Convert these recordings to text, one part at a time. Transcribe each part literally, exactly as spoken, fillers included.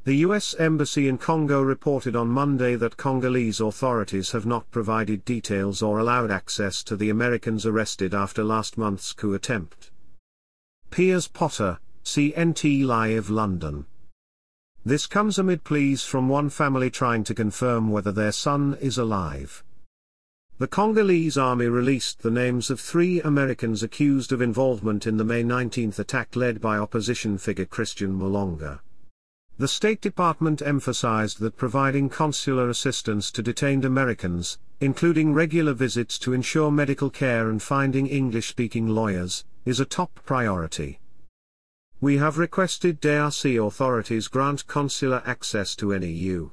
The U S Embassy in Congo reported on Monday that Congolese authorities have not provided details or allowed access to the Americans arrested after last month's coup attempt. Piers Potter, C N T Live London. This comes amid pleas from one family trying to confirm whether their son is alive. The Congolese army released the names of three Americans accused of involvement in the May nineteenth attack led by opposition figure Christian Malonga. The State Department emphasized that providing consular assistance to detained Americans, including regular visits to ensure medical care and finding English-speaking lawyers, is a top priority. We have requested D R C authorities grant consular access to any U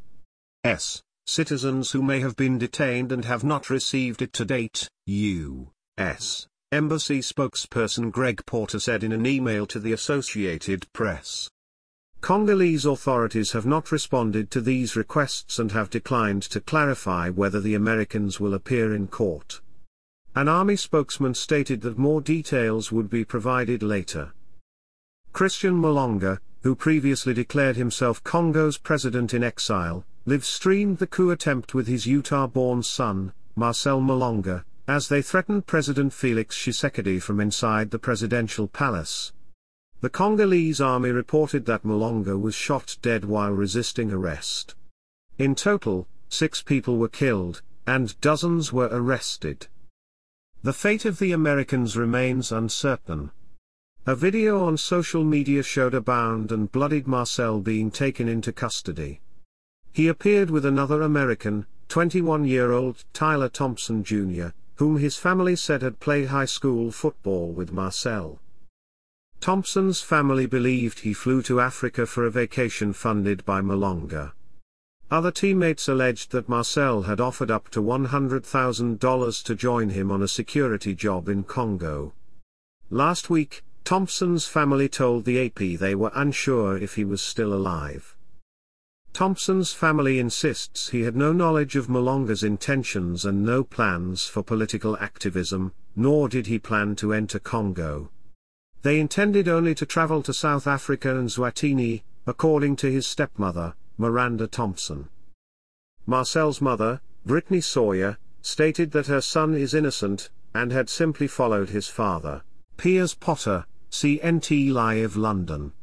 S citizens who may have been detained and have not received it to date, U S Embassy spokesperson Greg Porter said in an email to the Associated Press. Congolese authorities have not responded to these requests and have declined to clarify whether the Americans will appear in court. An army spokesman stated that more details would be provided later. Christian Malonga, who previously declared himself Congo's president in exile, live-streamed the coup attempt with his Utah-born son, Marcel Malonga, as they threatened President Felix Tshisekedi from inside the presidential palace. The Congolese army reported that Malonga was shot dead while resisting arrest. In total, six people were killed, and dozens were arrested. The fate of the Americans remains uncertain. A video on social media showed a bound and bloodied Marcel being taken into custody. He appeared with another American, twenty-one-year-old Tyler Thompson Junior, whom his family said had played high school football with Marcel. Thompson's family believed he flew to Africa for a vacation funded by Malonga. Other teammates alleged that Marcel had offered up to one hundred thousand dollars to join him on a security job in Congo. Last week, Thompson's family told the A P they were unsure if he was still alive. Thompson's family insists he had no knowledge of Malonga's intentions and no plans for political activism, nor did he plan to enter Congo. They intended only to travel to South Africa and Eswatini, according to his stepmother, Miranda Thompson. Marcel's mother, Brittany Sawyer, stated that her son is innocent, and had simply followed his father. Piers Potter, C N T Live London.